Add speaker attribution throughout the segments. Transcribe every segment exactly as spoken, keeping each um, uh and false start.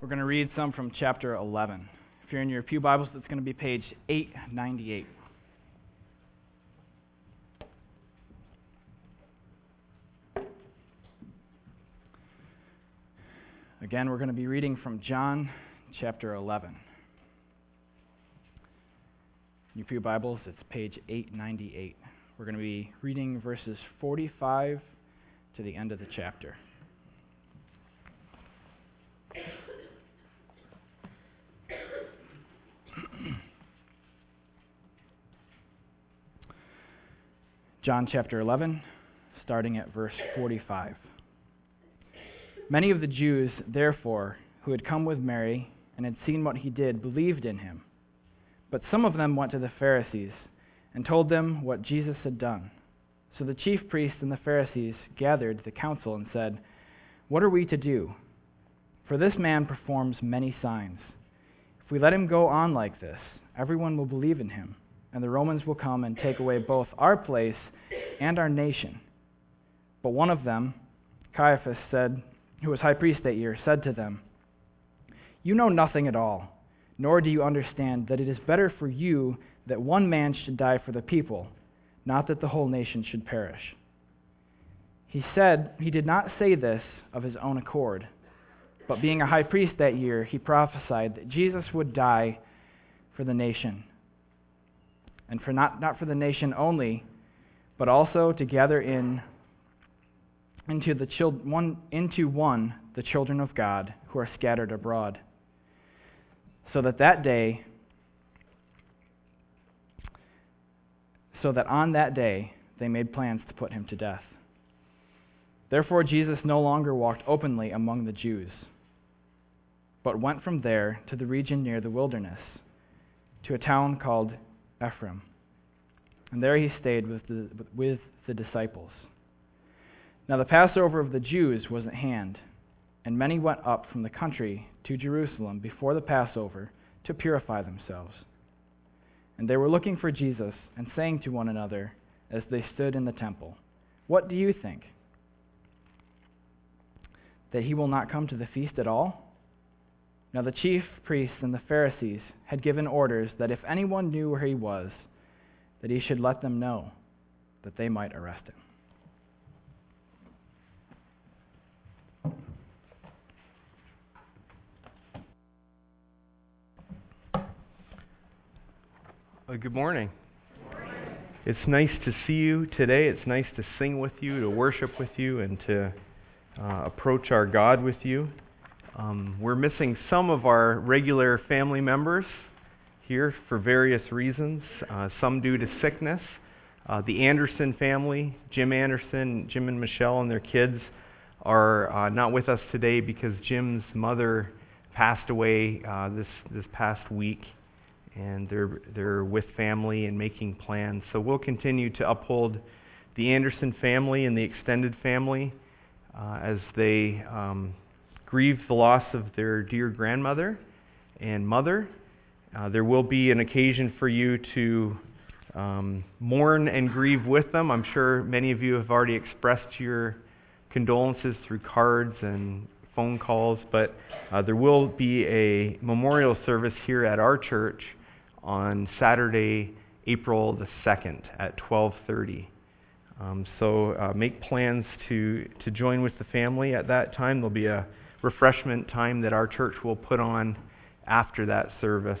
Speaker 1: We're going to read some from chapter eleven. If you're in your pew Bibles, that's going to be page eight ninety-eight. Again, we're going to be reading from John chapter eleven. In your pew Bibles, it's page eight ninety-eight. We're going to be reading verses forty-five to the end of the chapter. John chapter eleven, starting at verse forty-five. Many of the Jews, therefore, who had come with Mary and had seen what he did, believed in him. But some of them went to the Pharisees and told them what Jesus had done. So the chief priests and the Pharisees gathered the council and said, "What are we to do? For this man performs many signs. If we let him go on like this, everyone will believe in him, and the Romans will come and take away both our place and our nation." But one of them, Caiaphas, said, who was high priest that year, said to them, "You know nothing at all, nor do you understand that it is better for you that one man should die for the people, not that the whole nation should perish." He said he did not say this of his own accord, but being a high priest that year, he prophesied that Jesus would die for the nation, and for not, not for the nation only, but also to gather in into the chil- one into one the children of God who are scattered abroad, so that that day, so that on that day they made plans to put him to death. Therefore Jesus no longer walked openly among the Jews, but went from there to the region near the wilderness, to a town called Ephraim. And there he stayed with the, with the disciples. Now the Passover of the Jews was at hand, and many went up from the country to Jerusalem before the Passover to purify themselves. And they were looking for Jesus and saying to one another as they stood in the temple, "What do you think? That he will not come to the feast at all?" Now the chief priests and the Pharisees had given orders that if anyone knew where he was, that he should let them know, that they might arrest him.
Speaker 2: Well, good morning. Good morning. It's nice to see you today. It's nice to sing with you, to worship with you, and to uh, approach our God with you. Um, we're missing some of our regular family members here for various reasons, uh, some due to sickness. Uh, the Anderson family, Jim Anderson, Jim and Michelle and their kids are uh, not with us today because Jim's mother passed away uh, this this past week, and they're they're with family and making plans. So we'll continue to uphold the Anderson family and the extended family uh, as they um, grieve the loss of their dear grandmother and mother. Uh, there will be an occasion for you to um, mourn and grieve with them. I'm sure many of you have already expressed your condolences through cards and phone calls, but uh, there will be a memorial service here at our church on Saturday, April the second at twelve thirty. Um, so uh, make plans to, to join with the family at that time. There'll be a refreshment time that our church will put on after that service.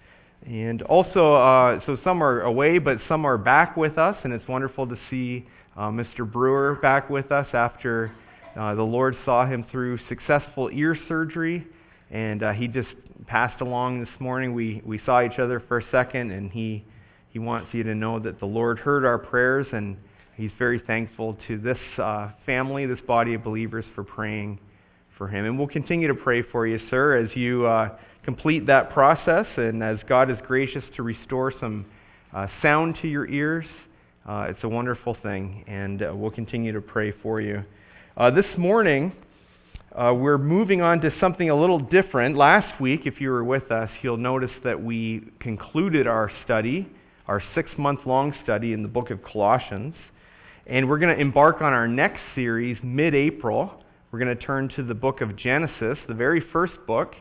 Speaker 2: And also, uh, so some are away, but some are back with us, and it's wonderful to see uh, Mister Brewer back with us after uh, the Lord saw him through successful ear surgery, and uh, he just passed along this morning. We we saw each other for a second, and he he wants you to know that the Lord heard our prayers, and he's very thankful to this uh, family, this body of believers, for praying for him. And we'll continue to pray for you, sir, as you uh, complete that process, and as God is gracious to restore some uh, sound to your ears. Uh, it's a wonderful thing, and uh, we'll continue to pray for you. Uh, this morning, uh, we're moving on to something a little different. Last week, if you were with us, you'll notice that we concluded our study, our six-month-long study in the book of Colossians, and we're going to embark on our next series mid-April. we're going to turn to the book of Genesis, the very first book,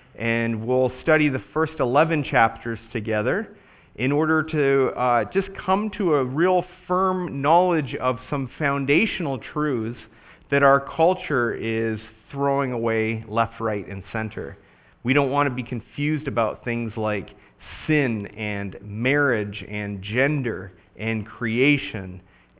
Speaker 2: and we'll study the first eleven chapters together in order to uh, just come to a real firm knowledge of some foundational truths that our culture is throwing away left, right, and center. We don't want to be confused about things like sin and marriage and gender and creation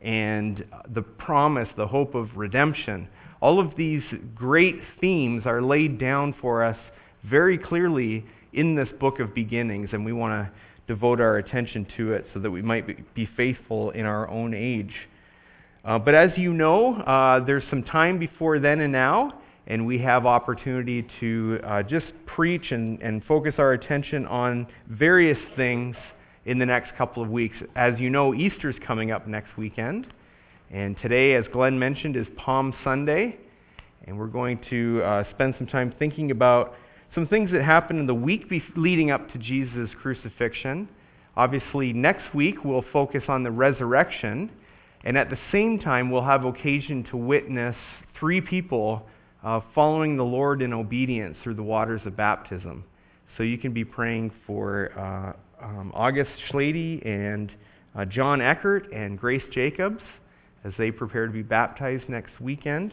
Speaker 2: and the promise, the hope of redemption. All of these great themes are laid down for us very clearly in this book of beginnings, and we want to devote our attention to it so that we might be faithful in our own age. Uh, but as you know, uh, there's some time before then and now, and we have opportunity to uh, just preach and, and focus our attention on various things in the next couple of weeks. As you know, Easter's coming up next weekend, and today, as Glenn mentioned, is Palm Sunday, and we're going to uh, spend some time thinking about some things that happened in the week be- leading up to Jesus' crucifixion. Obviously, next week we'll focus on the resurrection, and at the same time we'll have occasion to witness three people uh, following the Lord in obedience through the waters of baptism. So you can be praying for uh, um, August Schlady and uh, John Eckert and Grace Jacobs as they prepare to be baptized next weekend.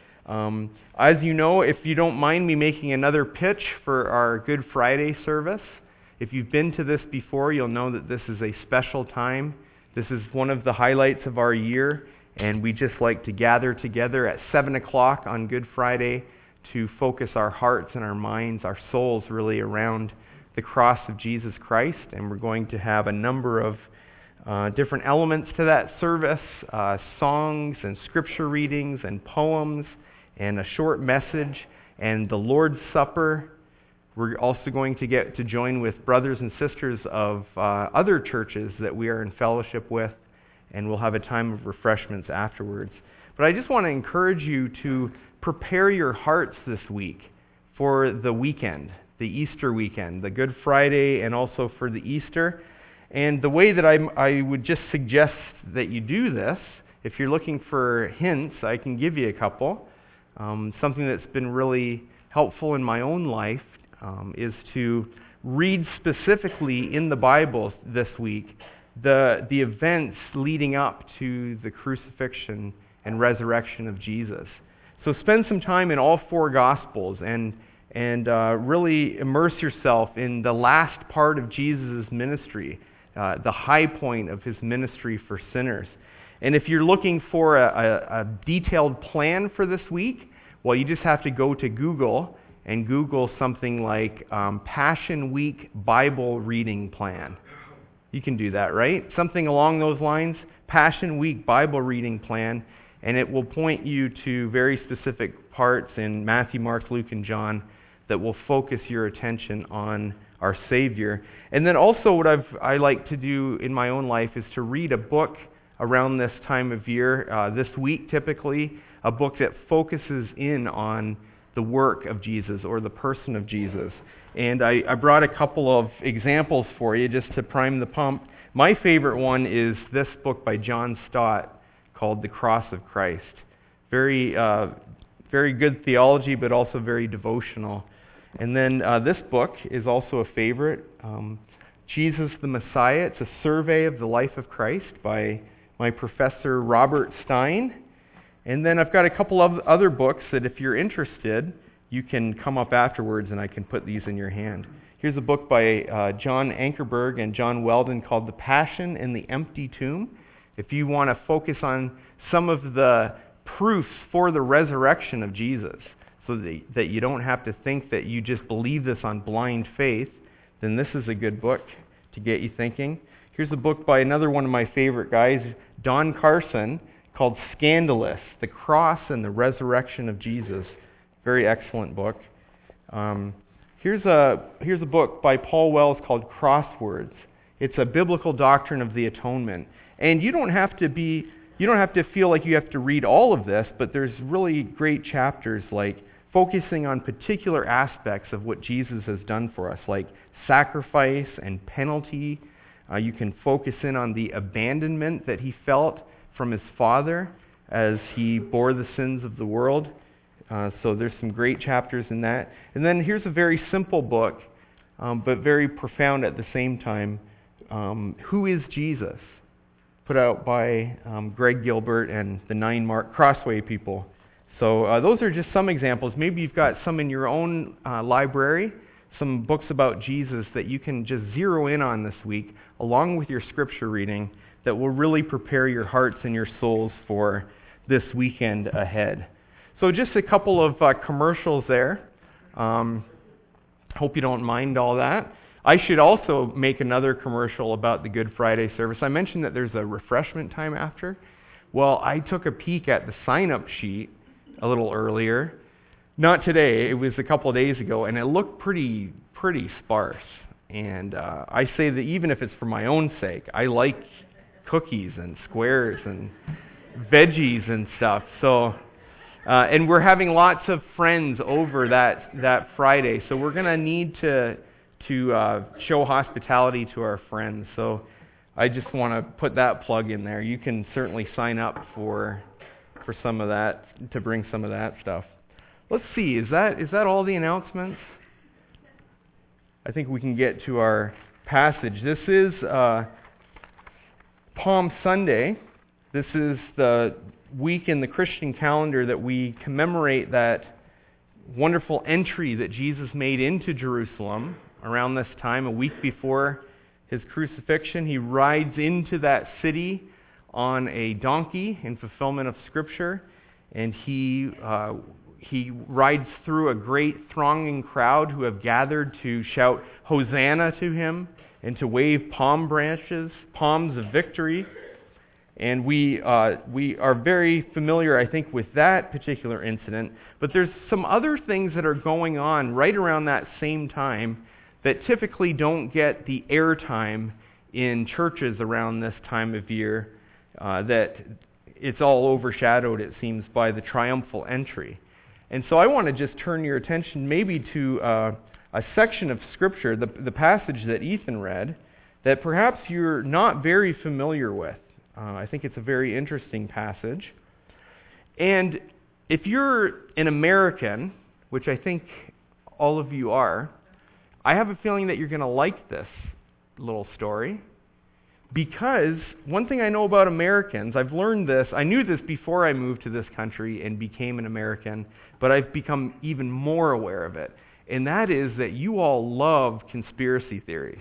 Speaker 2: Um, as you know, if you don't mind me making another pitch for our Good Friday service, if you've been to this before, you'll know that this is a special time. This is one of the highlights of our year, and we just like to gather together at seven o'clock on Good Friday to focus our hearts and our minds, our souls really around the cross of Jesus Christ. And we're going to have a number of uh, different elements to that service, uh, songs and scripture readings and poems, and a short message, and the Lord's Supper. We're also going to get to join with brothers and sisters of uh, other churches that we are in fellowship with, and we'll have a time of refreshments afterwards. But I just want to encourage you to prepare your hearts this week for the weekend, the Easter weekend, the Good Friday, and also for the Easter. And the way that I, I would just suggest that you do this, if you're looking for hints, I can give you a couple. Um, something that's been really helpful in my own life um, is to read specifically in the Bible this week the, the events leading up to the crucifixion and resurrection of Jesus. So spend some time in all four Gospels and, and uh, really immerse yourself in the last part of Jesus' ministry, uh, the high point of his ministry for sinners. And if you're looking for a, a, a detailed plan for this week, well, you just have to go to Google and Google something like um, Passion Week Bible Reading Plan. You can do that, right? Something along those lines, Passion Week Bible Reading Plan, and it will point you to very specific parts in Matthew, Mark, Luke, and John that will focus your attention on our Savior. And then also what I've, I like to do in my own life is to read a book around this time of year, uh, this week typically, a book that focuses in on the work of Jesus or the person of Jesus. And I, I brought a couple of examples for you just to prime the pump. My favorite one is this book by John Stott called The Cross of Christ. Very, uh, very good theology, but also very devotional. And then uh, this book is also a favorite, um, Jesus the Messiah. It's a survey of the life of Christ by my professor Robert Stein. And then I've got a couple of other books that if you're interested, you can come up afterwards and I can put these in your hand. Here's a book by uh, John Ankerberg and John Weldon called The Passion and the Empty Tomb. If you want to focus on some of the proofs for the resurrection of Jesus, so that, that you don't have to think that you just believe this on blind faith, then this is a good book to get you thinking. Here's a book by another one of my favorite guys, Don Carson, called Scandalous, The Cross and the Resurrection of Jesus. Very excellent book. Um, here's a here's a book by Paul Wells called Crosswords. It's a biblical doctrine of the atonement. And you don't have to be you don't have to feel like you have to read all of this, but there's really great chapters like focusing on particular aspects of what Jesus has done for us, like sacrifice and penalty. Uh, you can focus in on the abandonment that he felt from his Father as he bore the sins of the world. Uh, so there's some great chapters in that. And then here's a very simple book, um, but very profound at the same time. Um, Who is Jesus? Put out by um, Greg Gilbert and the Nine Mark Crossway people. So uh, those are just some examples. Maybe you've got some in your own uh, library, some books about Jesus that you can just zero in on this week, along with your scripture reading, that will really prepare your hearts and your souls for this weekend ahead. So just a couple of uh, commercials there. Um, hope you don't mind all that. I should also make another commercial about the Good Friday service. I mentioned that there's a refreshment time after. Well, I took a peek at the sign-up sheet a little earlier. Not today, it was a couple of days ago, and it looked pretty pretty sparse. And uh, I say that even if it's for my own sake, I like cookies and squares and veggies and stuff. So, uh, and we're having lots of friends over that that Friday, so we're going to need to to uh, show hospitality to our friends. So I just want to put that plug in there. You can certainly sign up for for some of that, to bring some of that stuff. Let's see, is that is that all the announcements? I think we can get to our passage. This is uh, Palm Sunday. This is the week in the Christian calendar that we commemorate that wonderful entry that Jesus made into Jerusalem around this time, a week before his crucifixion. He rides into that city on a donkey in fulfillment of Scripture, and he uh, he rides through a great thronging crowd who have gathered to shout Hosanna to him and to wave palm branches, palms of victory. And we uh, we are very familiar, I think, with that particular incident. But there's some other things that are going on right around that same time that typically don't get the airtime in churches around this time of year, uh, that it's all overshadowed, it seems, by the triumphal entry. And so I want to just turn your attention maybe to uh, a section of Scripture, the, the passage that Ethan read, that perhaps you're not very familiar with. Uh, I think it's a very interesting passage. And if you're an American, which I think all of you are, I have a feeling that you're going to like this little story. Because one thing I know about Americans, I've learned this, I knew this before I moved to this country and became an American, but I've become even more aware of it. And that is that you all love conspiracy theories.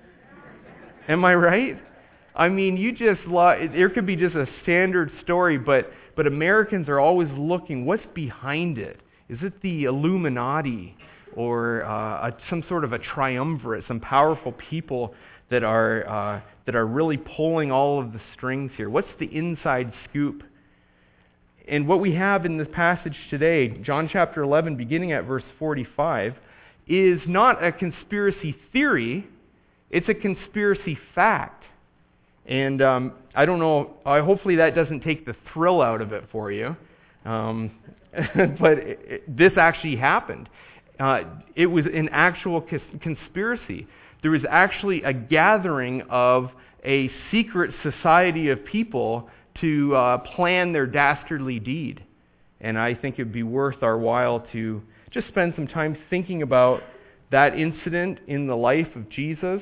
Speaker 2: Am I right? I mean, you just love, there could be just a standard story, but, but Americans are always looking, what's behind it? Is it the Illuminati or uh, a, some sort of a triumvirate, some powerful people that are uh, that are really pulling all of the strings here? What's the inside scoop? And what we have in this passage today, John chapter eleven, beginning at verse forty-five, is not a conspiracy theory, it's a conspiracy fact. And um, I don't know, I, hopefully that doesn't take the thrill out of it for you, um, but it, it, this actually happened. Uh, it was an actual cons- conspiracy. There was actually a gathering of a secret society of people to uh, plan their dastardly deed. And I think it would be worth our while to just spend some time thinking about that incident in the life of Jesus.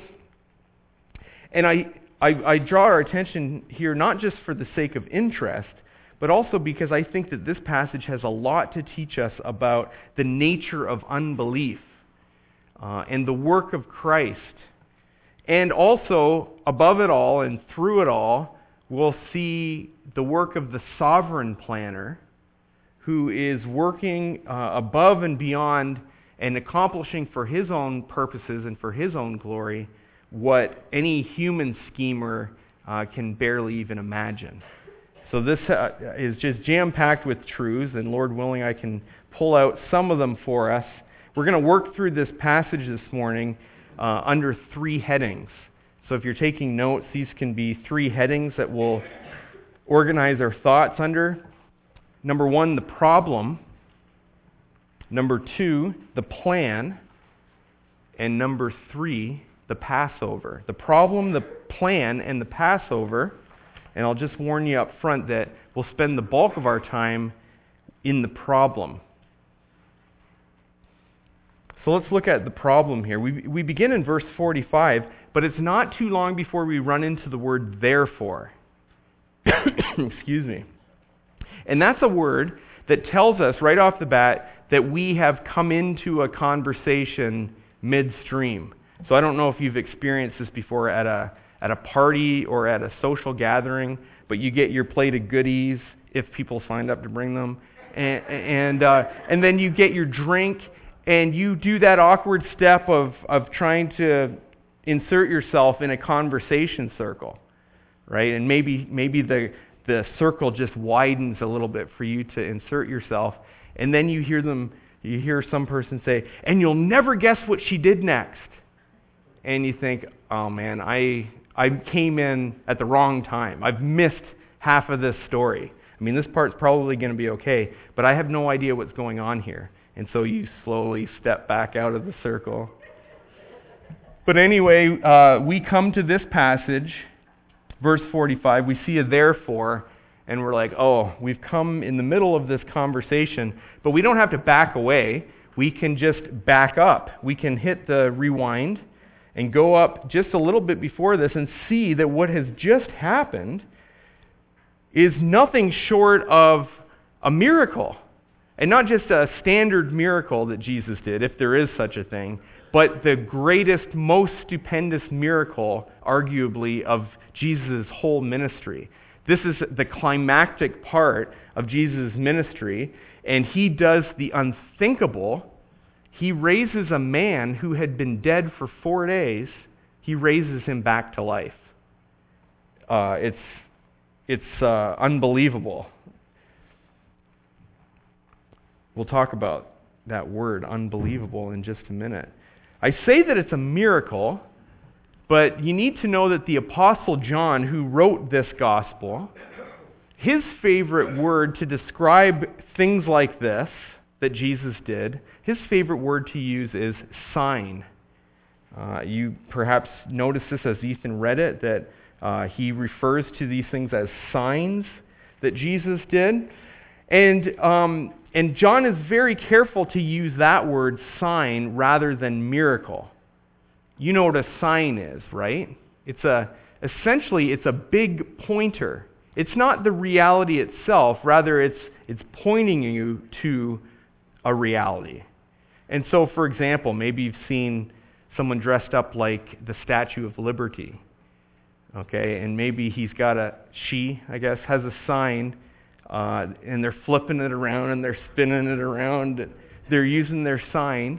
Speaker 2: And I, I, I draw our attention here not just for the sake of interest, but also because I think that this passage has a lot to teach us about the nature of unbelief. Uh, and the work of Christ. And also, above it all and through it all, we'll see the work of the sovereign planner who is working uh, above and beyond and accomplishing for his own purposes and for his own glory what any human schemer uh, can barely even imagine. So this uh, is just jam-packed with truths, and Lord willing, I can pull out some of them for us. We're going to work through this passage this morning uh, under three headings. So if you're taking notes, these can be three headings that we'll organize our thoughts under. Number one, the problem. Number two, the plan. And number three, the Passover. The problem, the plan, and the Passover. And I'll just warn you up front that we'll spend the bulk of our time in the problem. So let's look at the problem here. We, we begin in verse forty-five, but it's not too long before we run into the word therefore. Excuse me. And that's a word that tells us right off the bat that we have come into a conversation midstream. So I don't know if you've experienced this before at a at a party or at a social gathering, but you get your plate of goodies if people signed up to bring them, and and, uh, and then you get your drink, and you do that awkward step of, of trying to insert yourself in a conversation circle, right? And maybe maybe the the circle just widens a little bit for you to insert yourself, and then you hear them, you hear some person say, "And you'll never guess what she did next." And you think, "Oh man, I I came in at the wrong time. I've missed half of this story. I mean, this part's probably going to be okay, but I have no idea what's going on here." And so you slowly step back out of the circle. But anyway, uh, we come to this passage, verse forty-five. We see a therefore, and we're like, oh, we've come in the middle of this conversation, but we don't have to back away. We can just back up. We can hit the rewind and go up just a little bit before this and see that what has just happened is nothing short of a miracle. And not just a standard miracle that Jesus did, if there is such a thing, but the greatest, most stupendous miracle, arguably, of Jesus' whole ministry. This is the climactic part of Jesus' ministry, and he does the unthinkable. He raises a man who had been dead for four days, he raises him back to life. Uh, it's it's uh, unbelievable. We'll talk about that word, unbelievable, in just a minute. I say that it's a miracle, but you need to know that the Apostle John, who wrote this gospel, his favorite word to describe things like this that Jesus did, his favorite word to use is sign. Uh, you perhaps noticed this as Ethan read it, that uh, he refers to these things as signs that Jesus did. And um, and John is very careful to use that word sign rather than miracle. You know what a sign is, right? It's a essentially it's a big pointer. It's not the reality itself, rather it's it's pointing you to a reality. And so, for example, maybe you've seen someone dressed up like the Statue of Liberty. Okay, and maybe he's got a, she, I guess, has a sign, uh, and they're flipping it around and they're spinning it around. They're using their sign.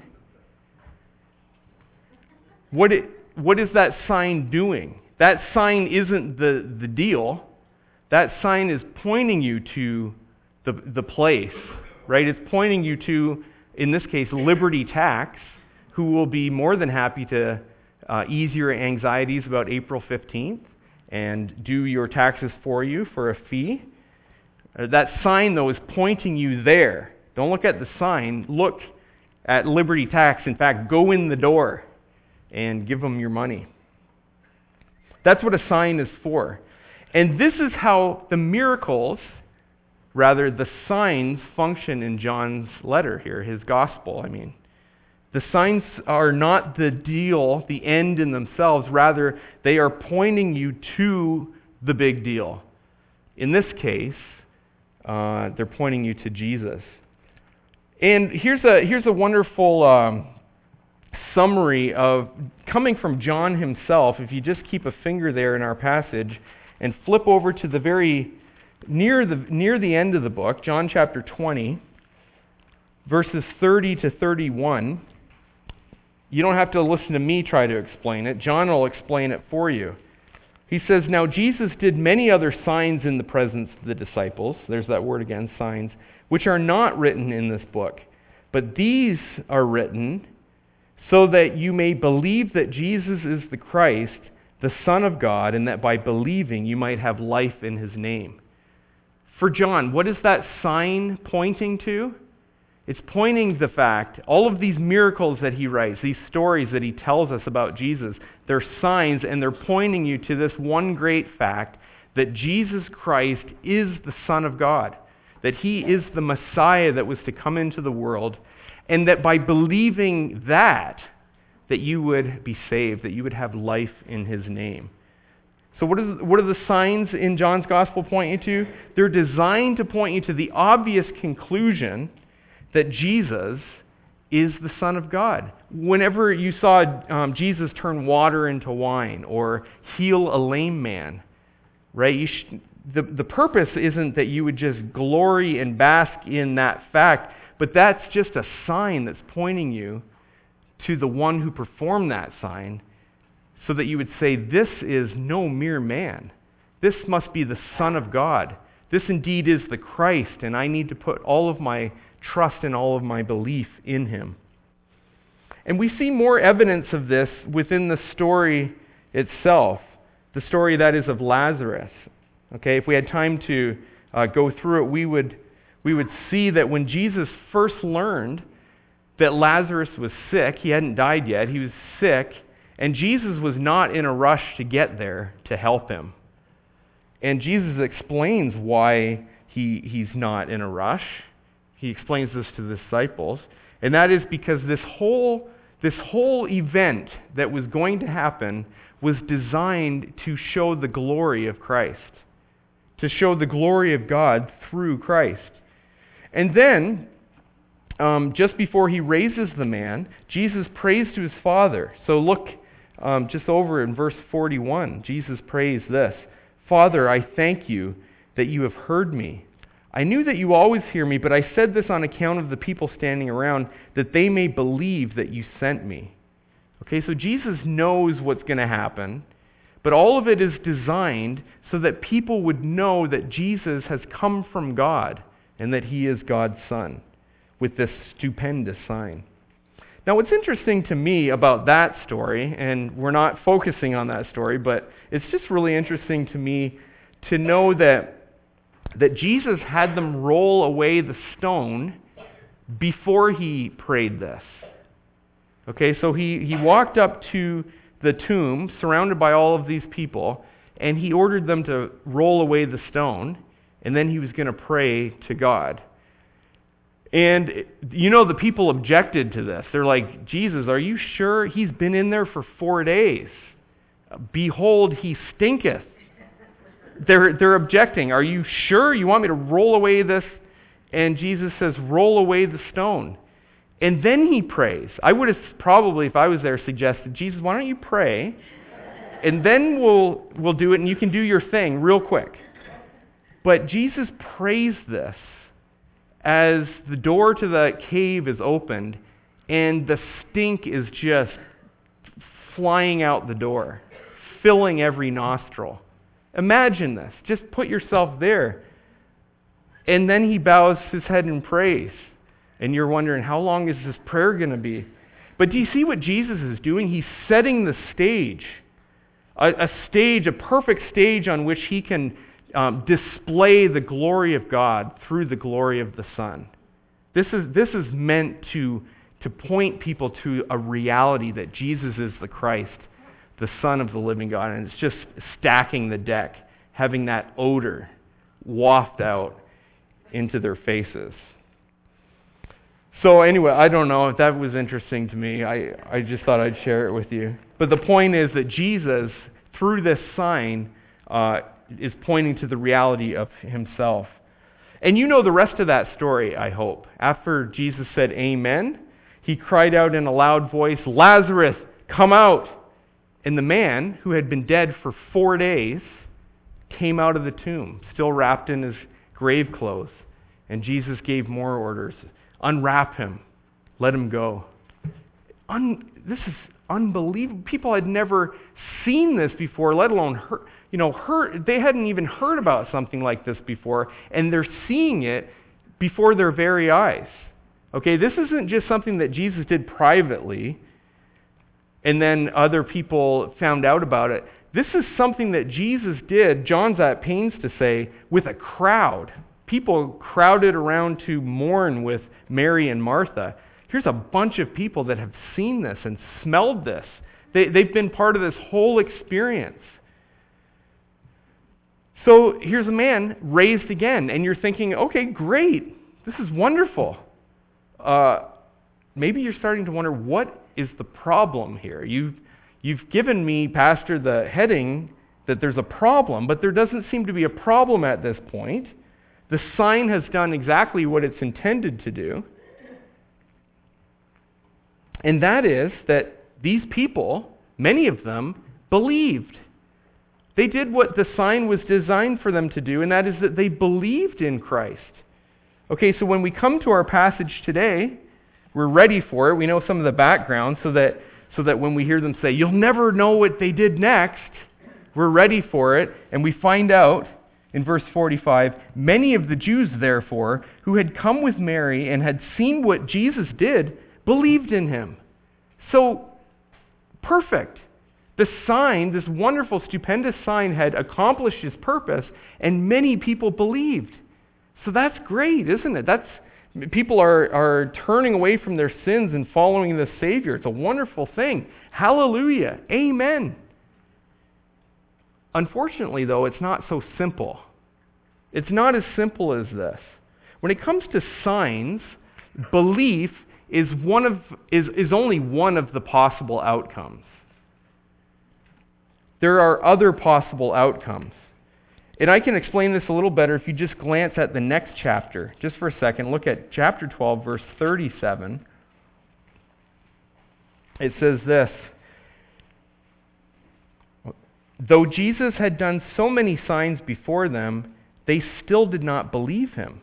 Speaker 2: What it, what is that sign doing? That sign isn't the, the deal. That sign is pointing you to the, the place, right? It's pointing you to, in this case, Liberty Tax, who will be more than happy to uh, ease your anxieties about April fifteenth and do your taxes for you for a fee. Uh, that sign, though, is pointing you there. Don't look at the sign. Look at Liberty Tax. In fact, go in the door and give them your money. That's what a sign is for. And this is how the miracles, rather the signs, function in John's letter here, his gospel, I mean. The signs are not the deal, the end in themselves. Rather, they are pointing you to the big deal. In this case, uh, they're pointing you to Jesus. And here's a here's a wonderful um, summary of coming from John himself. If you just keep a finger there in our passage and flip over to the very near the near the end of the book, John chapter twenty, verses thirty to thirty-one. You don't have to listen to me try to explain it. John will explain it for you. He says, "Now Jesus did many other signs in the presence of the disciples," there's that word again, signs, "which are not written in this book. But these are written so that you may believe that Jesus is the Christ, the Son of God, and that by believing you might have life in his name." For John, what is that sign pointing to? It's pointing the fact, all of these miracles that he writes, these stories that he tells us about Jesus, they're signs, and they're pointing you to this one great fact, that Jesus Christ is the Son of God, that he is the Messiah that was to come into the world, And that by believing that, that you would be saved, that you would have life in his name. So what, is, what are the signs in John's gospel point you to? They're designed to point you to the obvious conclusion that Jesus is the Son of God. Whenever you saw um, Jesus turn water into wine or heal a lame man, right? You sh- the, the purpose isn't that you would just glory and bask in that fact, but that's just a sign that's pointing you to the one who performed that sign, so that you would say, this is no mere man. This must be the Son of God. This indeed is the Christ, and I need to put all of my trust and all of my belief in him. And we see more evidence of this within the story itself, the story that is of Lazarus. Okay, if we had time to uh, go through it, we would we would see that when Jesus first learned that Lazarus was sick, he hadn't died yet, he was sick, and Jesus was not in a rush to get there to help him. And Jesus explains why he, he's not in a rush. He explains this to the disciples. And that is because this whole, this whole event that was going to happen was designed to show the glory of Christ, to show the glory of God through Christ. And then, um, just before he raises the man, Jesus prays to his Father. So look um, just over in verse forty-one. Jesus prays this, "Father, I thank you that you have heard me. I knew that you always hear me, but I said this on account of the people standing around, that they may believe that you sent me." Okay, so Jesus knows what's going to happen, but all of it is designed so that people would know that Jesus has come from God and that he is God's Son with this stupendous sign. Now, what's interesting to me about that story, and we're not focusing on that story, but it's just really interesting to me to know that, that Jesus had them roll away the stone before he prayed this. Okay, so he, he walked up to the tomb, surrounded by all of these people, and he ordered them to roll away the stone, and then he was going to pray to God. And, you know, the people objected to this. They're like, "Jesus, are you sure? He's been in there for four days. Behold, he stinketh." They're, they're objecting. "Are you sure? You want me to roll away this?" And Jesus says, "Roll away the stone." And then he prays. I would have probably, if I was there, suggested, "Jesus, why don't you pray? And then we'll, we'll do it, and you can do your thing real quick." But Jesus prays this as the door to the cave is opened, and the stink is just flying out the door, filling every nostril. Imagine this. Just put yourself there. And then he bows his head and prays. And you're wondering, how long is this prayer going to be? But do you see what Jesus is doing? He's setting the stage. A, a stage, a perfect stage on which he can um, display the glory of God through the glory of the Son. This is, this is meant to, to point people to a reality that Jesus is the Christ, the Son of the living God. And it's just stacking the deck, having that odor waft out into their faces. So anyway, I don't know if that was interesting to me. I, I just thought I'd share it with you. But the point is that Jesus, through this sign, uh, is pointing to the reality of himself. And you know the rest of that story, I hope. After Jesus said amen, he cried out in a loud voice, "Lazarus, come out!" And the man, who had been dead for four days, came out of the tomb, still wrapped in his grave clothes. And Jesus gave more orders. "Unwrap him. Let him go." Un- this is unbelievable. People had never seen this before, let alone heard, you know, heard. They hadn't even heard about something like this before, and they're seeing it before their very eyes. Okay, this isn't just something that Jesus did privately, and then other people found out about it. This is something that Jesus did, John's at pains to say, with a crowd. People crowded around to mourn with Mary and Martha. Here's a bunch of people that have seen this and smelled this. They, they've been part of this whole experience. So here's a man raised again, and you're thinking, okay, great. This is wonderful. Uh, maybe you're starting to wonder, what is the problem here? You've, you've given me, Pastor, the heading that there's a problem, but there doesn't seem to be a problem at this point. The sign has done exactly what it's intended to do. And that is that these people, many of them, believed. They did what the sign was designed for them to do, and that is that they believed in Christ. Okay, so when we come to our passage today, we're ready for it. We know some of the background so that so that when we hear them say, "You'll never know what they did next," we're ready for it, and we find out in verse forty-five, "Many of the Jews, therefore, who had come with Mary and had seen what Jesus did, believed in him." So, perfect. The sign, this wonderful, stupendous sign, had accomplished its purpose, and many people believed. So that's great, isn't it? That's people are, are turning away from their sins and following the Savior. It's a wonderful thing. Hallelujah. Amen. Unfortunately, though, it's not so simple. It's not as simple as this. When it comes to signs, belief is one of is, is only one of the possible outcomes. There are other possible outcomes. And I can explain this a little better if you just glance at the next chapter. Just for a second, look at chapter twelve, verse thirty-seven. It says this, "Though Jesus had done so many signs before them, they still did not believe him."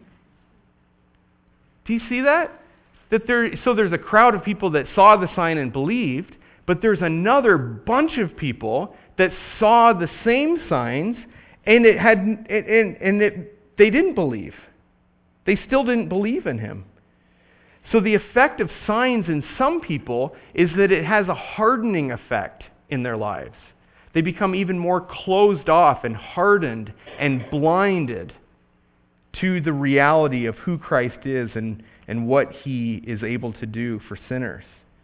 Speaker 2: Do you see that? That there, so there's a crowd of people that saw the sign and believed, but there's another bunch of people that saw the same signs and it had and, and it, they didn't believe. They still didn't believe in him. So the effect of signs in some people is that it has a hardening effect in their lives. They become even more closed off and hardened and blinded to the reality of who Christ is and, and what he is able to do for sinners.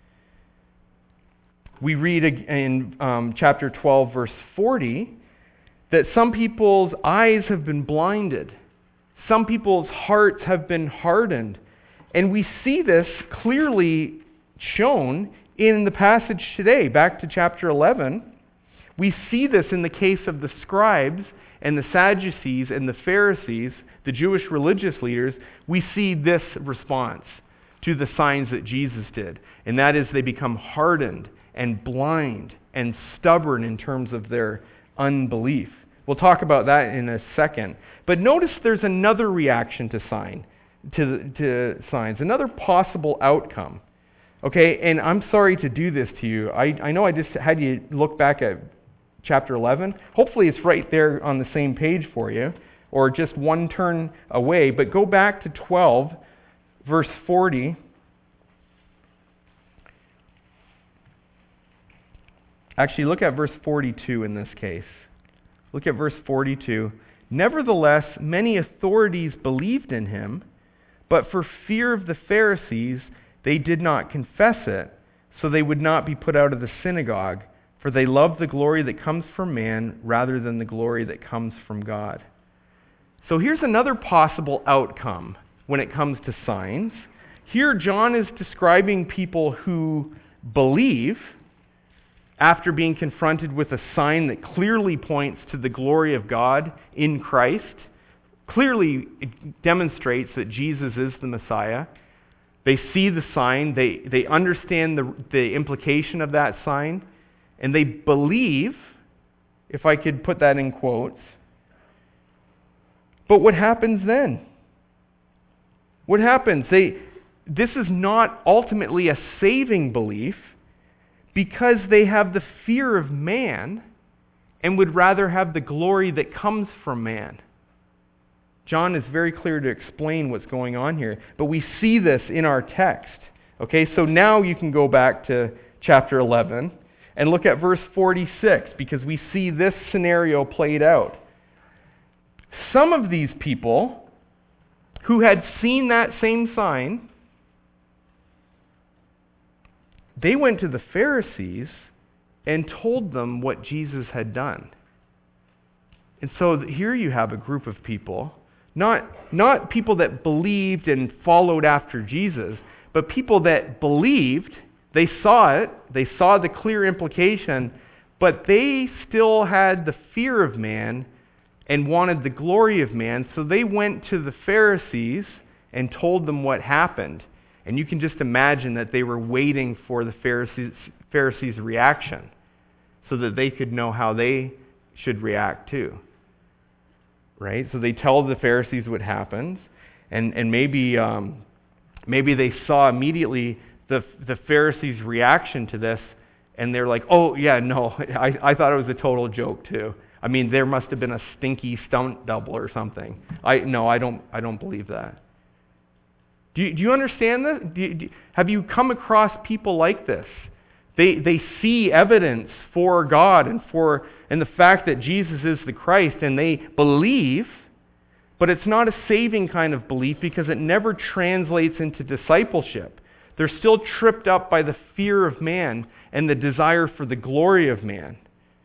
Speaker 2: We read in um, chapter twelve, verse forty, that some people's eyes have been blinded. Some people's hearts have been hardened. And we see this clearly shown in the passage today. Back to chapter eleven. We see this in the case of the scribes and the Sadducees and the Pharisees, the Jewish religious leaders. We see this response to the signs that Jesus did. And that is they become hardened and blind and stubborn in terms of their unbelief. We'll talk about that in a second. But notice there's another reaction to sign, to, to signs, another possible outcome. Okay, and I'm sorry to do this to you. I, I know I just had you look back at chapter eleven. Hopefully it's right there on the same page for you, or just one turn away. But go back to twelve, verse forty. Actually, look at verse forty-two in this case. Look at verse forty-two. "Nevertheless, many authorities believed in him, but for fear of the Pharisees, they did not confess it, so they would not be put out of the synagogue, for they loved the glory that comes from man rather than the glory that comes from God." So here's another possible outcome when it comes to signs. Here John is describing people who believe after being confronted with a sign that clearly points to the glory of God in Christ. Clearly it demonstrates that Jesus is the Messiah. They see the sign, they, they understand the, the implication of that sign, and they believe, if I could put that in quotes. But what happens then? What happens? They, this is not ultimately a saving belief because they have the fear of man and would rather have the glory that comes from man. John is very clear to explain what's going on here, but we see this in our text. Okay, so now you can go back to chapter eleven and look at verse forty-six, because we see this scenario played out. Some of these people who had seen that same sign, they went to the Pharisees and told them what Jesus had done. And so here you have a group of people, not, not people that believed and followed after Jesus, But people that believed, they saw it, they saw the clear implication, but they still had the fear of man and wanted the glory of man, so they went to the Pharisees and told them what happened. And you can just imagine that they were waiting for the Pharisees, Pharisees' reaction so that they could know how they should react too. Right? So they tell the Pharisees what happened, and, and maybe um, maybe they saw immediately the, the Pharisees' reaction to this, and they're like, oh, yeah, no, I, I thought it was a total joke too. I mean, there must have been a stinky stunt double or something. I No, I don't I don't believe that. Do you, do you understand this? Do you, do, have you come across people like this? They they see evidence for God and for and the fact that Jesus is the Christ, and they believe, but it's not a saving kind of belief because it never translates into discipleship. They're still tripped up by the fear of man and the desire for the glory of man.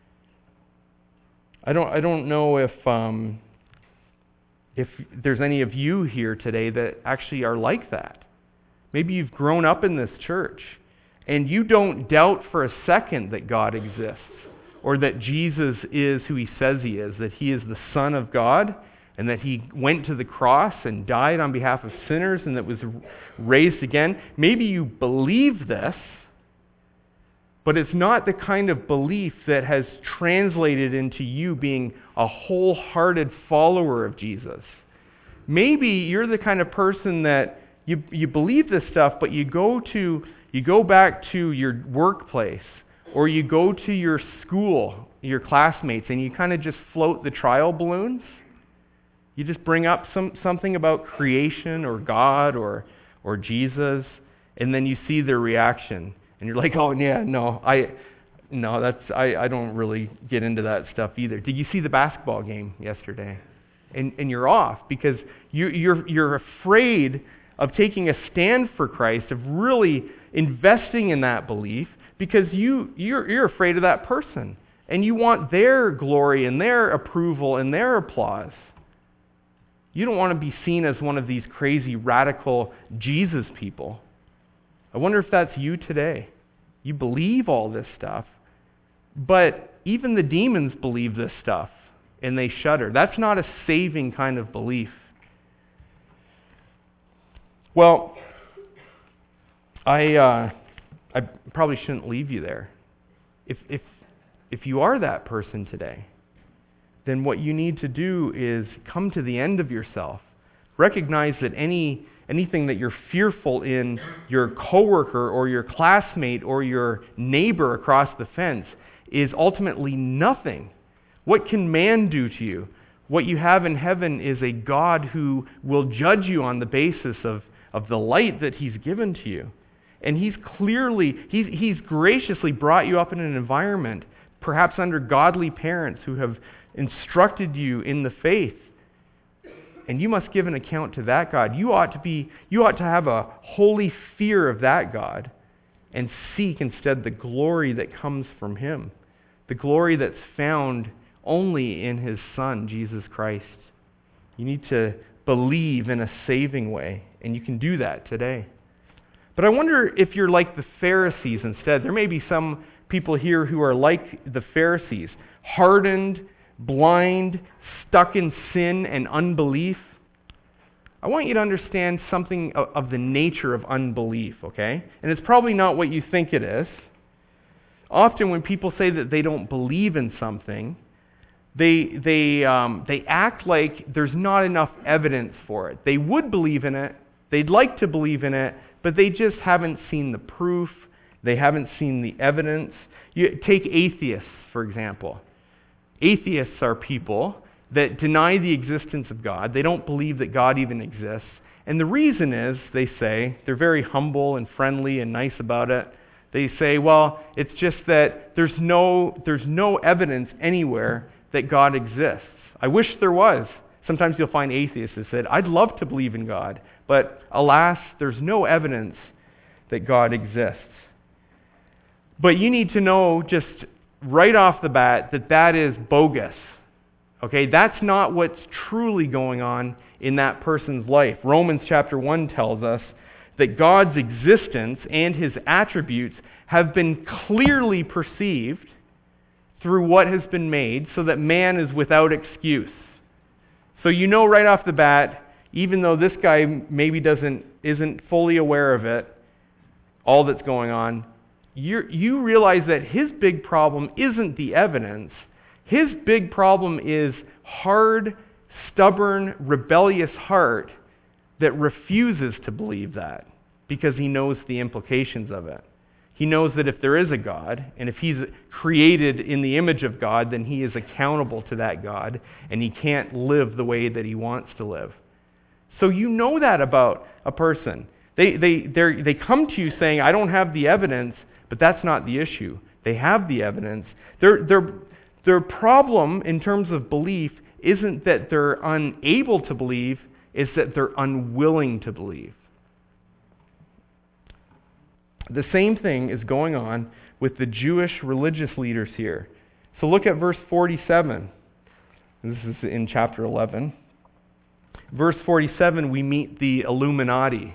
Speaker 2: I don't I don't know if um, if there's any of you here today that actually are like that. Maybe you've grown up in this church and you don't doubt for a second that God exists or that Jesus is who he says he is, that he is the Son of God and that he went to the cross and died on behalf of sinners and that was raised again. Maybe you believe this, but it's not the kind of belief that has translated into you being a wholehearted follower of Jesus. Maybe you're the kind of person that you you believe this stuff, but you go to you go back to your workplace or you go to your school, your classmates, and you kind of just float the trial balloons. You just bring up some something about creation or God or or Jesus, and then you see their reaction. And you're like, oh yeah, no, I, no, that's I, I don't really get into that stuff either. Did you see the basketball game yesterday? And and you're off because you you're you're afraid of taking a stand for Christ, of really investing in that belief because you you're you're afraid of that person and you want their glory and their approval and their applause. You don't want to be seen as one of these crazy radical Jesus people. I wonder if that's you today. You believe all this stuff, but even the demons believe this stuff, and they shudder. That's not a saving kind of belief. Well, I uh, I probably shouldn't leave you there. If if if you are that person today, then what you need to do is come to the end of yourself. Recognize that any anything that you're fearful in your coworker or your classmate or your neighbor across the fence is ultimately nothing. What can man do to you? What you have in heaven is a God who will judge you on the basis of, of the light that he's given to you. And he's clearly, he's, he's graciously brought you up in an environment, perhaps under godly parents who have instructed you in the faith. And you must give an account to that God. You ought to be, you ought to have a holy fear of that God and seek instead the glory that comes from him. The glory that's found only in his Son, Jesus Christ. You need to believe in a saving way, and you can do that today. But I wonder if you're like the Pharisees instead. There may be some people here who are like the Pharisees, hardened, blind, stuck in sin and unbelief. I want you to understand something of, of the nature of unbelief, okay? And it's probably not what you think it is. Often when people say that they don't believe in something, they they um, they act like there's not enough evidence for it. They would believe in it, they'd like to believe in it, but they just haven't seen the proof, they haven't seen the evidence. You take atheists, for example. Atheists are people that deny the existence of God. They don't believe that God even exists. And the reason is, they say, they're very humble and friendly and nice about it. They say, well, it's just that there's no there's no evidence anywhere that God exists. I wish there was. Sometimes you'll find atheists that said, I'd love to believe in God, but alas, there's no evidence that God exists. But you need to know just right off the bat that that is bogus. Okay, that's not what's truly going on in that person's life. Romans chapter one tells us that God's existence and his attributes have been clearly perceived through what has been made, so that man is without excuse. So you know right off the bat, even though this guy maybe doesn't isn't fully aware of it, all that's going on, you you realize that his big problem isn't the evidence. His big problem is hard, stubborn, rebellious heart that refuses to believe that because he knows the implications of it. He knows that if there is a God, and if he's created in the image of God, then he is accountable to that God, and he can't live the way that he wants to live. So you know that about a person. They they they they come to you saying, I don't have the evidence, but that's not the issue. They have the evidence. Their their their problem in terms of belief isn't that they're unable to believe, it's that they're unwilling to believe. The same thing is going on with the Jewish religious leaders here. So look at verse forty-seven. This is in chapter eleven. Verse forty-seven, we meet the Illuminati.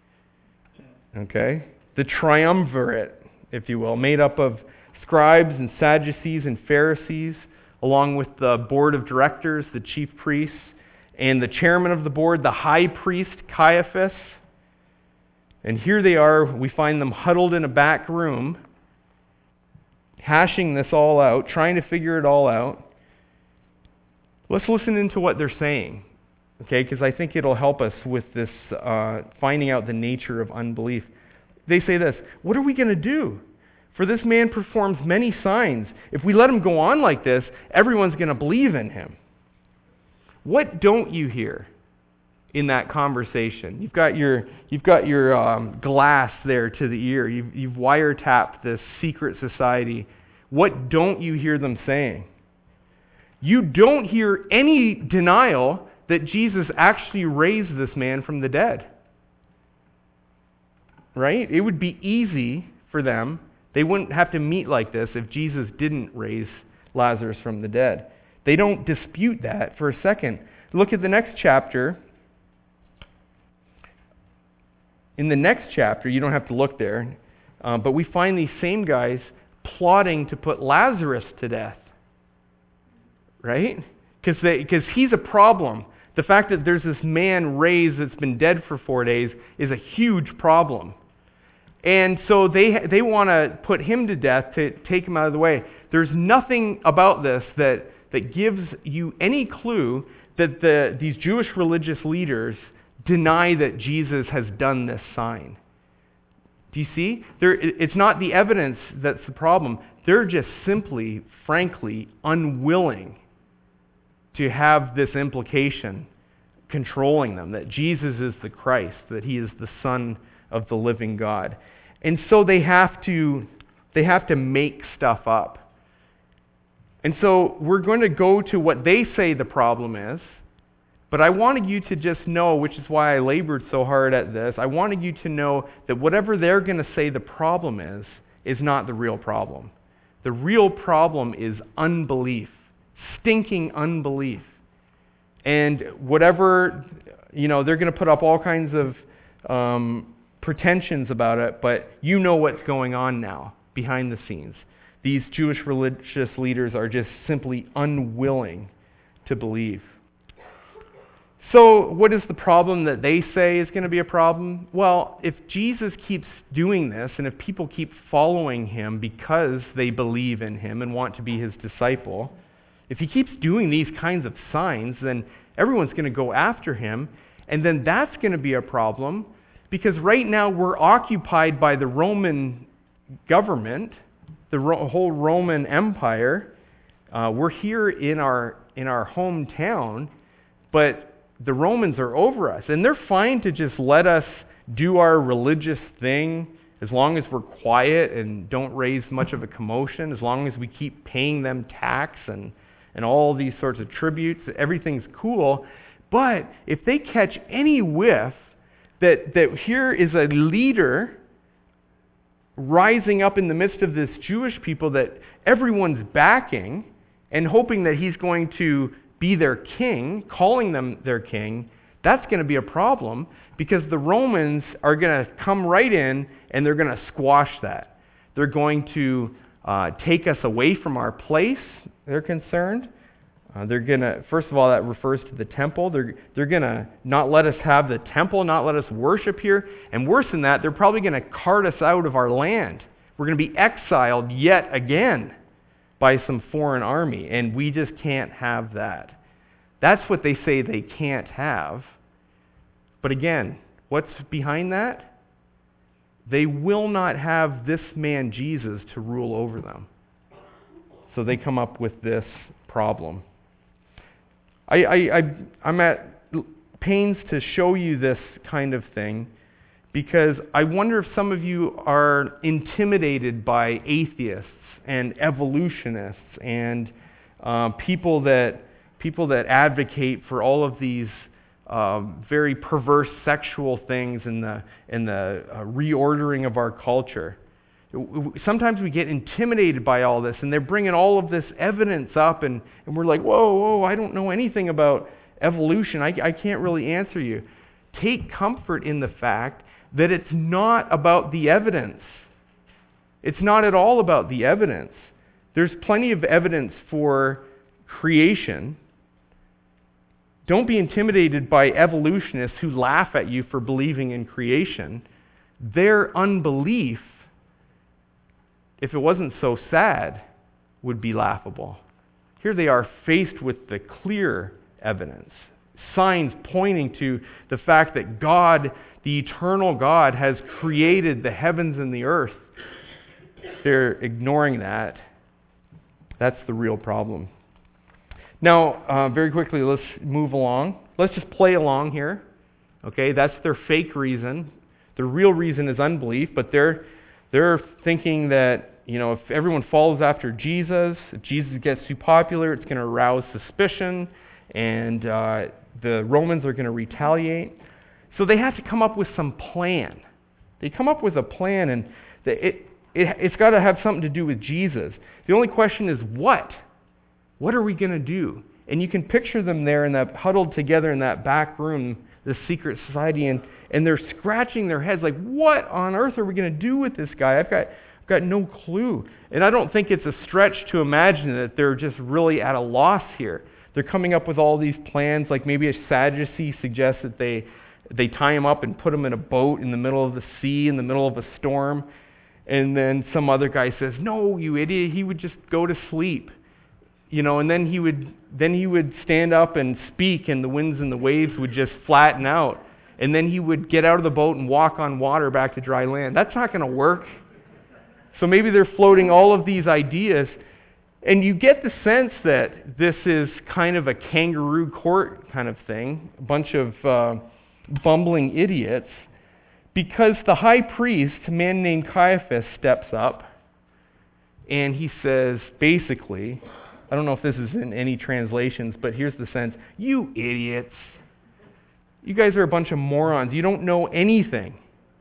Speaker 2: Okay? The triumvirate, if you will, made up of scribes and Sadducees and Pharisees, along with the board of directors, the chief priests, and the chairman of the board, the high priest, Caiaphas. And here they are, we find them huddled in a back room, hashing this all out, trying to figure it all out. Let's listen into what they're saying, okay? Because I think it'll help us with this, uh, finding out the nature of unbelief. They say this, what are we going to do? For this man performs many signs. If we let him go on like this, everyone's going to believe in him. What don't you hear in that conversation? You've got your you've got your um, glass there to the ear. You've, you've wiretapped this secret society. What don't you hear them saying? You don't hear any denial that Jesus actually raised this man from the dead. Right? It would be easy for them. They wouldn't have to meet like this if Jesus didn't raise Lazarus from the dead. They don't dispute that for a second. Look at the next chapter. In the next chapter, you don't have to look there, uh, but we find these same guys plotting to put Lazarus to death. Right? Because because he's a problem. The fact that there's this man raised that's been dead for four days is a huge problem. And so they they want to put him to death to take him out of the way. There's nothing about this that, that gives you any clue that the these Jewish religious leaders deny that Jesus has done this sign. Do you see? There, it's not the evidence that's the problem. They're just simply, frankly, unwilling to have this implication controlling them, that Jesus is the Christ, that he is the Son of the living God. And so they have to they have to make stuff up. And so we're going to go to what they say the problem is, but I wanted you to just know, which is why I labored so hard at this, I wanted you to know that whatever they're going to say the problem is, is not the real problem. The real problem is unbelief, stinking unbelief. And whatever, you know, they're going to put up all kinds of um, pretensions about it, but you know what's going on now behind the scenes. These Jewish religious leaders are just simply unwilling to believe. So what is the problem that they say is going to be a problem? Well, if Jesus keeps doing this, and if people keep following him because they believe in him and want to be his disciple, if he keeps doing these kinds of signs, then everyone's going to go after him, and then that's going to be a problem, because right now we're occupied by the Roman government, the Ro- whole Roman Empire. Uh, we're here in our in our hometown, but the Romans are over us, and they're fine to just let us do our religious thing as long as we're quiet and don't raise much of a commotion, as long as we keep paying them tax and, and all these sorts of tributes. Everything's cool. But if they catch any whiff that, that here is a leader rising up in the midst of this Jewish people that everyone's backing and hoping that he's going to be their king, calling them their king, that's going to be a problem because the Romans are going to come right in and they're going to squash that. They're going to uh, take us away from our place, they're concerned. Uh, they're going to, first of all, that refers to the temple. They're, they're going to not let us have the temple, not let us worship here. And worse than that, they're probably going to cart us out of our land. We're going to be exiled yet again by some foreign army, and we just can't have that. That's what they say they can't have. But again, what's behind that? They will not have this man Jesus to rule over them. So they come up with this problem. I, I, I, I'm at pains to show you this kind of thing because I wonder if some of you are intimidated by atheists and evolutionists and uh, people that people that advocate for all of these uh, very perverse sexual things and the and the uh, reordering of our culture. Sometimes we get intimidated by all this, and they're bringing all of this evidence up, and, and we're like, whoa, whoa, I don't know anything about evolution. I, I can't really answer you. Take comfort in the fact that it's not about the evidence. It's not at all about the evidence. There's plenty of evidence for creation. Don't be intimidated by evolutionists who laugh at you for believing in creation. Their unbelief, if it wasn't so sad, would be laughable. Here they are faced with the clear evidence, signs pointing to the fact that God, the eternal God, has created the heavens and the earth. They're ignoring that. That's the real problem. Now, uh, very quickly, let's move along. Let's just play along here. Okay, that's their fake reason. The real reason is unbelief, but they're they're thinking that, you know, if everyone follows after Jesus, if Jesus gets too popular, it's going to arouse suspicion, and uh, the Romans are going to retaliate. So they have to come up with some plan. They come up with a plan, and the, it, it, it's got to have something to do with Jesus. The only question is what? What are we going to do? And you can picture them there in that, huddled together in that back room, the secret society, and, and they're scratching their heads like, what on earth are we going to do with this guy? I've got... I've got no clue. And I don't think it's a stretch to imagine that they're just really at a loss here. They're coming up with all these plans, like maybe a Sadducee suggests that they they tie him up and put him in a boat in the middle of the sea, in the middle of a storm. And then some other guy says, no, you idiot, he would just go to sleep. You know, and then he would then he would stand up and speak, and the winds and the waves would just flatten out. And then he would get out of the boat and walk on water back to dry land. That's not going to work. So maybe they're floating all of these ideas, and you get the sense that this is kind of a kangaroo court kind of thing, a bunch of uh, bumbling idiots, because the high priest, a man named Caiaphas, steps up, and he says, basically, I don't know if this is in any translations, but here's the sense, you idiots, you guys are a bunch of morons, you don't know anything.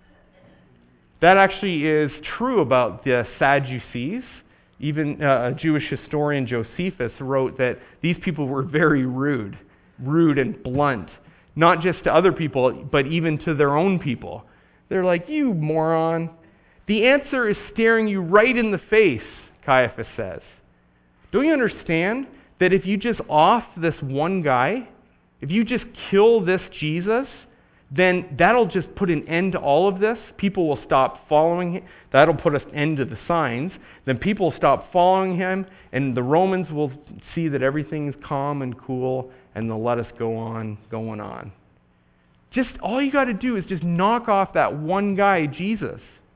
Speaker 2: That actually is true about the Sadducees. Even uh, a Jewish historian, Josephus, wrote that these people were very rude, rude and blunt, not just to other people, but even to their own people. They're like, you moron. The answer is staring you right in the face, Caiaphas says. Don't you understand that if you just off this one guy, if you just kill this Jesus, then that'll just put an end to all of this. People will stop following him. That'll put an end to the signs. Then people will stop following him, and the Romans will see that everything's calm and cool, and they'll let us go on going on. Just all you got to do is just knock off that one guy, Jesus.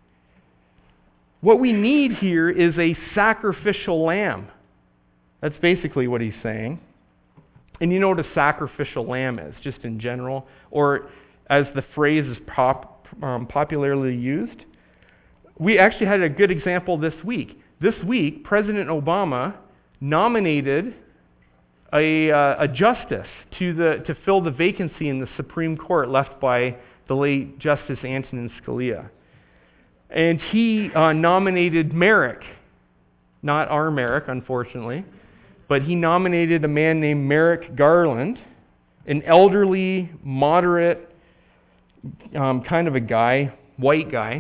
Speaker 2: What we need here is a sacrificial lamb. That's basically what he's saying. And you know what a sacrificial lamb is, just in general, or as the phrase is pop, um, popularly used. We actually had a good example this week. This week, President Obama nominated a, uh, a justice to the to fill the vacancy in the Supreme Court left by the late Justice Antonin Scalia. And he uh, nominated Merrick, not our Merrick, unfortunately, but he nominated a man named Merrick Garland, an elderly, moderate um, kind of a guy, white guy.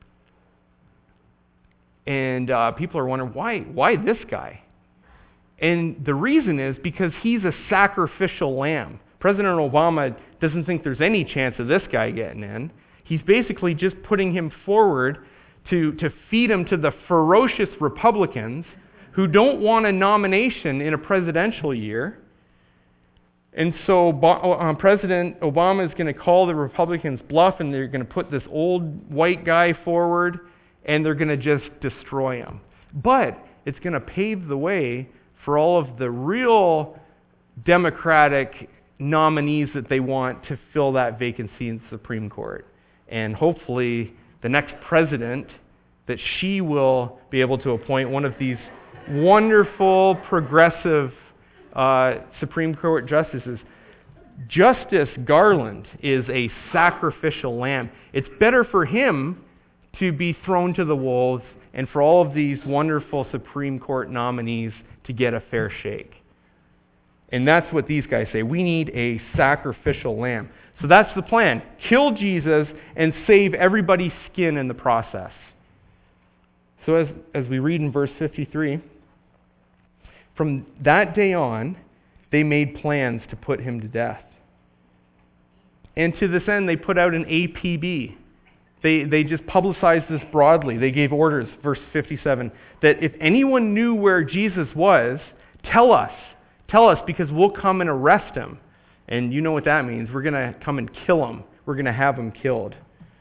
Speaker 2: And uh, people are wondering, why, why this guy? And the reason is because he's a sacrificial lamb. President Obama doesn't think there's any chance of this guy getting in. He's basically just putting him forward to, to feed him to the ferocious Republicans who don't want a nomination in a presidential year. And so uh, President Obama is going to call the Republicans bluff, and they're going to put this old white guy forward, and they're going to just destroy him. But it's going to pave the way for all of the real Democratic nominees that they want to fill that vacancy in the Supreme Court. And hopefully the next president that she will be able to appoint one of these wonderful, progressive uh, Supreme Court justices. Justice Garland is a sacrificial lamb. It's better for him to be thrown to the wolves and for all of these wonderful Supreme Court nominees to get a fair shake. And that's what these guys say. We need a sacrificial lamb. So that's the plan. Kill Jesus and save everybody's skin in the process. So as, as we read in verse fifty-three, from that day on, they made plans to put him to death. And to this end, they put out an A P B. They, they just publicized this broadly. They gave orders, verse fifty-seven, that if anyone knew where Jesus was, tell us. Tell us, because we'll come and arrest him. And you know what that means. We're going to come and kill him. We're going to have him killed.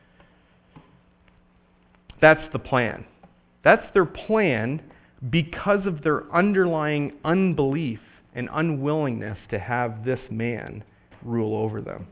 Speaker 2: That's the plan. That's their plan because of their underlying unbelief and unwillingness to have this man rule over them.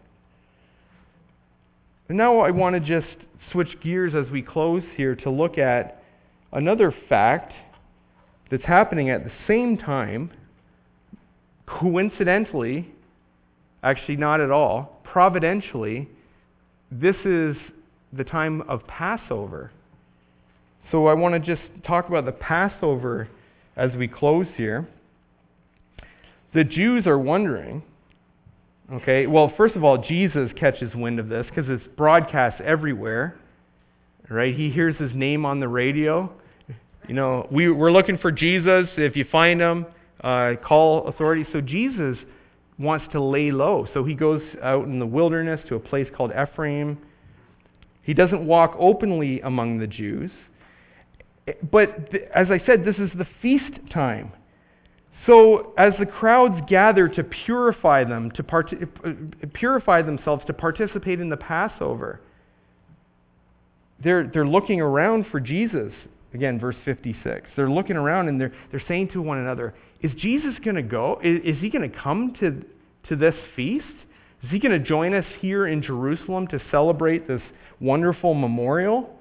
Speaker 2: And now I want to just switch gears as we close here to look at another fact that's happening at the same time. Coincidentally, actually not at all, providentially, this is the time of Passover. So I want to just talk about the Passover as we close here. The Jews are wondering, okay, well, first of all, Jesus catches wind of this because it's broadcast everywhere, right? He hears his name on the radio. You know, we, we're looking for Jesus. If you find him, uh, call authorities. So Jesus wants to lay low. So he goes out in the wilderness to a place called Ephraim. He doesn't walk openly among the Jews. But th- as I said, this is the feast time. So as the crowds gather to purify them, to part- purify themselves to participate in the Passover, they're they're looking around for Jesus. Again, verse fifty-six. They're looking around and they're they're saying to one another, "Is Jesus going to go? Is, is he going to come to to this feast? Is he going to join us here in Jerusalem to celebrate this wonderful memorial?"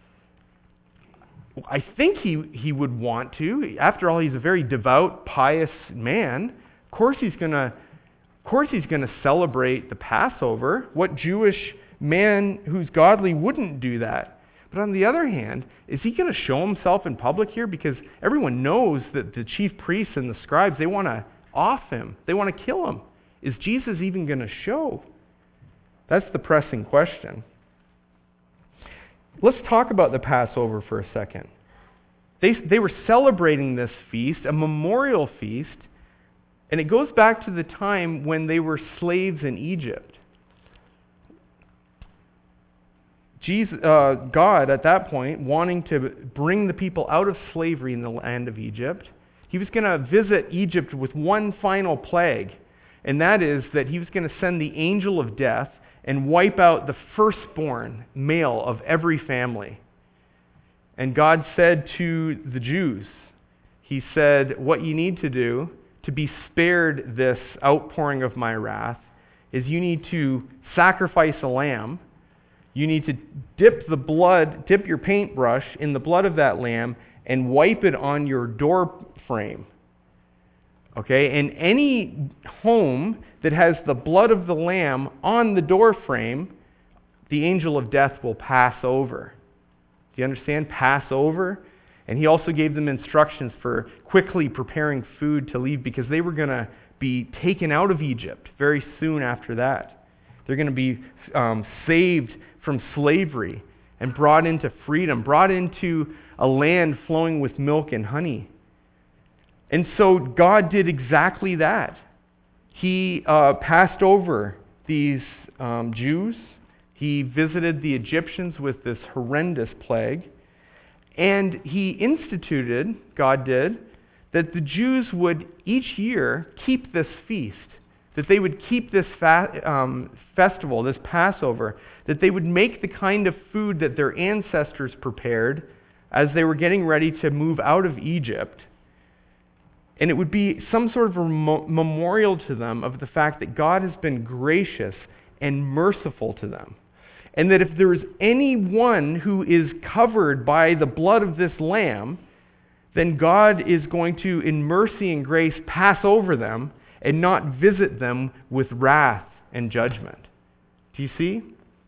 Speaker 2: I think he, he would want to. After all, he's a very devout, pious man. Of course he's going to of course he's going to celebrate the Passover. What Jewish man who's godly wouldn't do that? But on the other hand, is he going to show himself in public here? Because everyone knows that the chief priests and the scribes, they want to off him. They want to kill him. Is Jesus even going to show? That's the pressing question. Let's talk about the Passover for a second. They, they were celebrating this feast, a memorial feast, and it goes back to the time when they were slaves in Egypt. Jesus, uh, God, at that point, wanting to bring the people out of slavery in the land of Egypt, he was going to visit Egypt with one final plague, and that is that he was going to send the angel of death and wipe out the firstborn male of every family. And God said to the Jews, he said, what you need to do to be spared this outpouring of my wrath is you need to sacrifice a lamb. You need to dip the blood, dip your paintbrush in the blood of that lamb and wipe it on your door frame. Okay, and any home that has the blood of the lamb on the door frame, the angel of death will pass over. Do you understand? Pass over. And he also gave them instructions for quickly preparing food to leave because they were going to be taken out of Egypt very soon after that. They're going to be um, saved from slavery and brought into freedom, brought into a land flowing with milk and honey. And so God did exactly that. He uh, passed over these um, Jews. He visited the Egyptians with this horrendous plague. And he instituted, God did, that the Jews would each year keep this feast, that they would keep this fa- um, festival, this Passover, that they would make the kind of food that their ancestors prepared as they were getting ready to move out of Egypt. And it would be some sort of a memorial to them of the fact that God has been gracious and merciful to them. And that if there is anyone who is covered by the blood of this lamb, then God is going to, in mercy and grace, pass over them and not visit them with wrath and judgment. Do you see?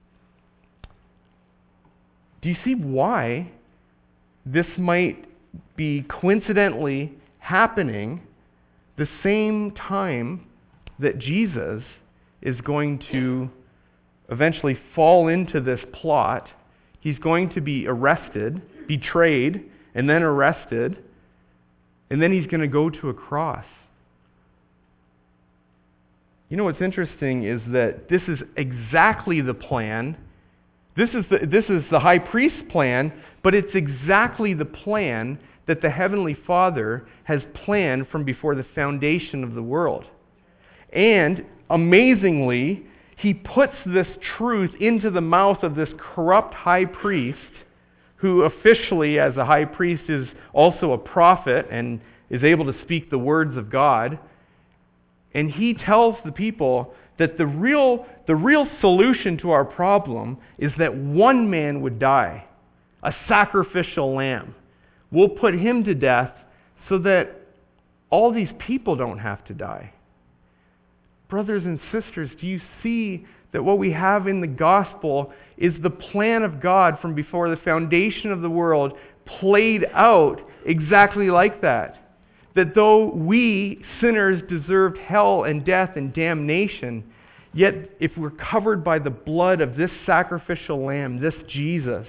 Speaker 2: Do you see why this might be coincidentally happening the same time that Jesus is going to eventually fall into this plot? He's going to be arrested, betrayed, and then arrested, and then he's going to go to a cross. You know what's interesting is that this is exactly the plan. This is the, this is the high priest's plan, but it's exactly the plan that the Heavenly Father has planned from before the foundation of the world. And amazingly, he puts this truth into the mouth of this corrupt high priest, who officially, as a high priest, is also a prophet and is able to speak the words of God. And he tells the people that the real, the real solution to our problem is that one man would die, a sacrificial lamb. We'll put him to death so that all these people don't have to die. Brothers and sisters, do you see that what we have in the gospel is the plan of God from before the foundation of the world played out exactly like that? That though we sinners deserved hell and death and damnation, yet if we're covered by the blood of this sacrificial lamb, this Jesus,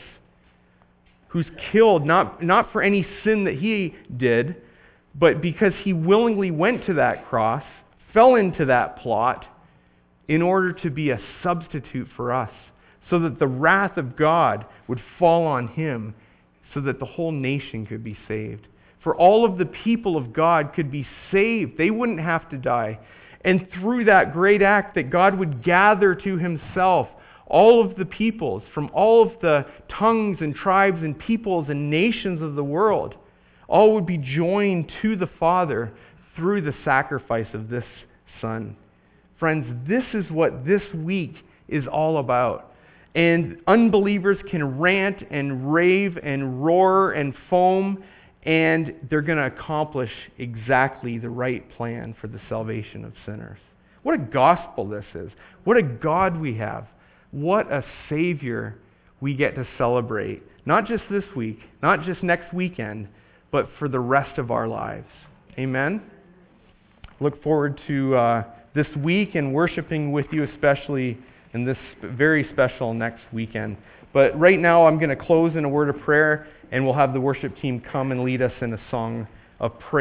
Speaker 2: who's killed not, not for any sin that he did, but because he willingly went to that cross, fell into that plot in order to be a substitute for us, so that the wrath of God would fall on him, so that the whole nation could be saved. For all of the people of God could be saved. They wouldn't have to die. And through that great act that God would gather to himself all of the peoples from all of the tongues and tribes and peoples and nations of the world, all would be joined to the Father through the sacrifice of this Son. Friends, this is what this week is all about. And unbelievers can rant and rave and roar and foam, and they're going to accomplish exactly the right plan for the salvation of sinners. What a gospel this is. What a God we have. What a Savior we get to celebrate. Not just this week, not just next weekend, but for the rest of our lives. Amen? Look forward to uh, this week and worshiping with you, especially in this very special next weekend. But right now I'm going to close in a word of prayer, and we'll have the worship team come and lead us in a song of praise.